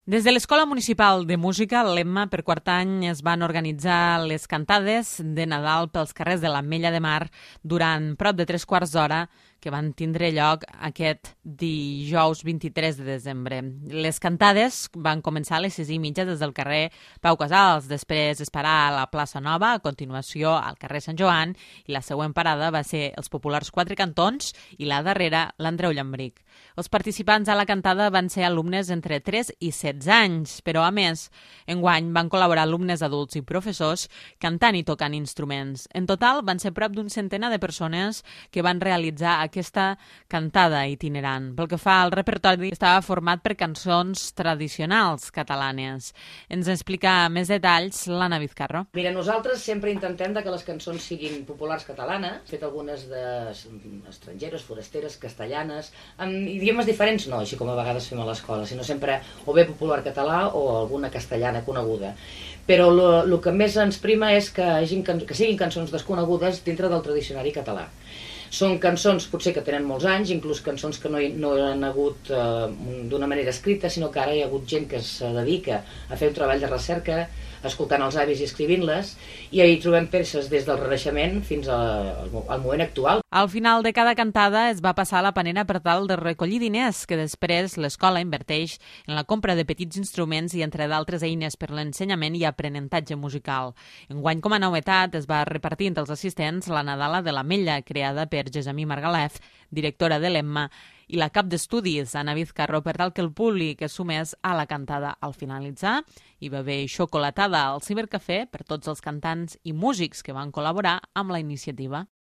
Des de l'Escola Municipal de Música, l'Emma, per quart any es van organitzar les cantades de Nadal pels carrers de l'Ametlla de Mar durant prop de 3/4 d'hora que van tindre lloc aquest dijous 23 de desembre. Les cantades van començar a les 6:30 des del carrer Pau Casals, després es parà a la plaça Nova, a continuació al carrer Sant Joan, i la següent parada va ser els populars Quatre Cantons i la darrera l'Andreu Llambric. Els participants a la cantada van ser alumnes entre 3 i 16 anys, però a més, enguany van col·laborar alumnes adults i professors cantant i tocant instruments. En total van ser prop d'un centenar de persones que van realitzar aquesta cantada itinerant. Pel que fa al repertori, estava format per cançons tradicionals catalanes. Ens explica més detalls l'Anna Vizcarro. Mira, nosaltres sempre intentem que les cançons siguin populars catalanes, fet algunes d'estrangeres, forasteres, castellanes, amb idiomes diferents no, així com a vegades fem a l'escola, sinó sempre o bé popular català o alguna castellana coneguda. Però el que més ens prima és que siguin cançons desconegudes dintre del tradicionari català. Són cançons potser que tenen molts anys, inclús cançons que no han hagut d'una manera escrita, sinó que ara hi ha hagut gent que es dedica a fer un treball de recerca, escoltant els avis i escrivint-les, i hi trobem peces des del Renaixement fins al moment actual. Al final de cada cantada es va passar a la panera per tal de recollir diners que després l'escola inverteix en la compra de petits instruments i entre d'altres eines per l'ensenyament i aprenentatge musical. Enguany, com a novetat, es va repartir entre els assistents la Nadala de l'Ametlla, creada per Gessamí Margalef, directora de l'Emma, i la cap d'estudis, Anna Vizcarro, per tal que el públic es sumés a la cantada. Al finalitzar, hi va haver xocolatada al cibercafè per tots els cantants i músics que van col·laborar amb la iniciativa.